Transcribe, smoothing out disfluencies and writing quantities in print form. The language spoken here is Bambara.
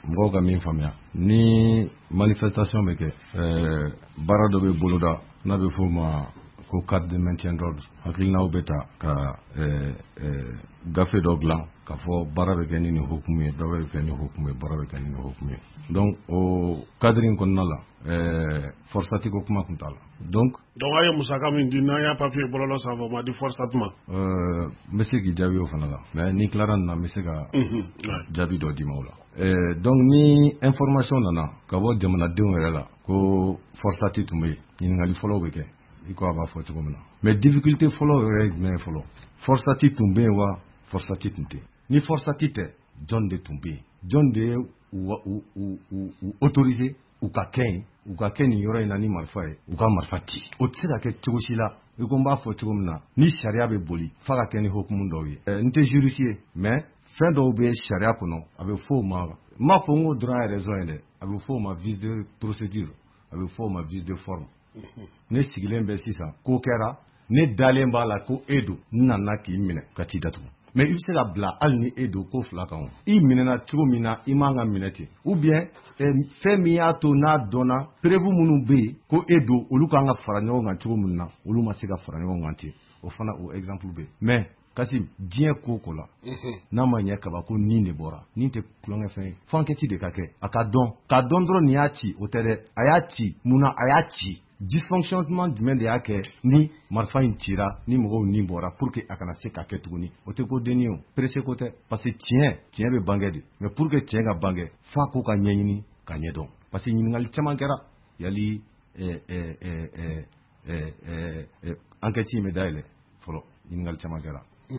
mɔgɔw ka min faamuya ni manifestation bɛ kɛ baara dɔ bɛ boloda n'a bɛ f'o ma ko cadre de maintien d'ordre hakilinaw bɛ ta ka gafe dɔ dilan k'a fɔ baara bɛ kɛ ni nin hukumu ye dɔ bɛ kɛ ni hukumu ye baara bɛ kɛ ni nin hukumu ye donc o cadre in kɔnɔna la forçati ko kuma tun t'a la donc a ye musaka min di n'an y'a papier bɔlɔlɔ sanfɛ o ma di forçati ma n bɛ se k'i jaabi o fana la mais ni tilara nin na n bɛ se ka jaabi dɔ d'i ma o la donc ni information nana ka bɔ jamanadenw yɛrɛ la ko forçati tun bɛ yen ɲininkali fɔlɔw bɛ kɛ i ko a b'a fɔ cogo min na mais difficulté fɔlɔ yɛrɛ ye jumɛn ye fɔlɔ forçati tun bɛ yen wa forçati tun tɛ ni forçati tɛ jɔn de tun bɛ yen jɔn de ye u autoriser u ka kɛ nin yɔrɔ in na ni marifa ye u ka marifa ci o tɛ se ka kɛ cogo si la i ko n b'a fɔ cogo min na ni sariya bɛ boli f'a ka kɛ ni hukumu dɔw ye n tɛ juriste ye mais fɛn dɔw bɛ sariya kɔnɔ a bɛ fɔ o ma n m'a fɔ n ko droit ye raison ye dɛ a bɛ fɔ o ma vice de procédure a bɛ fɔ o ma vice de forme ne sigilen bɛ sisan ko kɛra ne dalen b'a la ko e don n nana k'i minɛ ka t'i datugu mais i bɛ se ka bila hali ni e don ko fila kan i minɛna cogo min na i man ka minɛ ten ou bien fɛn min y'a to n'a dɔnna preuve minnu bɛ yen ko e don olu kan ka fara ɲɔgɔn kan cogo min na olu ma se ka fara ɲɔgɔn kan ten o fana o exemple bɛ yen mais kasi diɲɛ ko ko la n'a ma ɲɛ kaba ko nin de bɔra nin tɛ tulonkɛ fɛn ye fo enquête de ka kɛ a ka dɔn dɔrɔn nin y'a ci o tɛ dɛ a y'a ci munna a y'a ci dysfonctionnement jumɛn de y'a kɛ ni marifa in cira ni mɔgɔw ni bɔra pour que a kana se ka kɛ tuguni o tɛ ko denni o pressé ko tɛ parce que tiɲɛ bɛ bange de mais pour que tiɲɛ ka bange f'a ko ka ɲɛɲini ka ɲɛdɔn parce que ɲininkali caman kɛra yali enquête in bɛ dayɛlɛ fɔlɔ ɲininkali caman kɛra